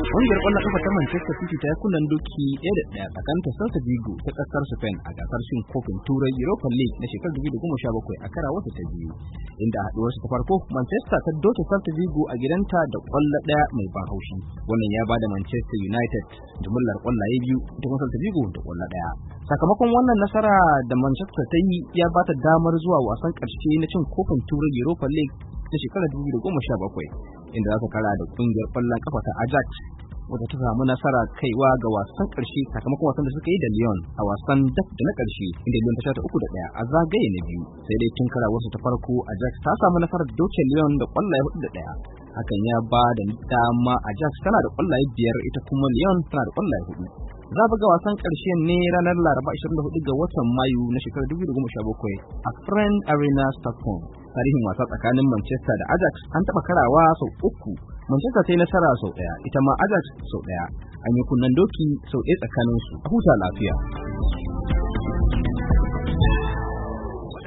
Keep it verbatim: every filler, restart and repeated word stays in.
Ƙungiyar ƙwallon ƙafa ta Manchester City ta yi kunnen doki ɗaya da ɗaya tsakanin ta Celta Vigo ta ƙasar Spain a gasar cin kofin Turai Europa League na shekarar dubu biyu da goma sha bakwai a karawarta ta biyu, inda a haɗuwarsu ta farko Manchester ta doke Celta Vigo a gidanta da ƙwallo ɗaya mai ban haushi. Wannan ya bada Manchester United jimillar ƙwallaye biyu ita kuma Celta Vigo da ƙwallo ɗaya. Sakamakon wannan nasara da Manchester ta yi ya bata damar zuwa wasan ƙarshe na cin kofin Turai Europa League ta shekarar dubu biyu da goma sha bakwai, inda za ta kara da ƙungiyar ƙwallon ƙafa ta Ajax wadda ta samu nasara kaiwa ga wasan ƙarshe sakamakon wasan da suka yi da Lyon a wasan daf da na ƙarshe, inda Lyon ta sha ta uku da ɗaya a zagaye na biyu. Sai dai tun kara wasu ta farko Ajax ta samu nasarar doke Lyon da ƙwallaye hudu da ɗaya. Hakan ya ba da dama Ajax tana da ƙwallaye biyar ita kuma Lyon tana da ƙwallaye hudu. Za buga wasan ƙarshe ne ranar Laraba ashirin da hudu ga watan Mayu na shekarar dubu biyu da goma sha bakwai a Friend Arena Stockholm. Tarihin wasa tsakanin Manchester da Ajax an taɓa karawa sau uku. Manchester ta yi nasara sau ɗaya, ita ma Ajax sau ɗaya. An yi kunnen doki sau ɗaya tsakaninsu. A huta lafiya.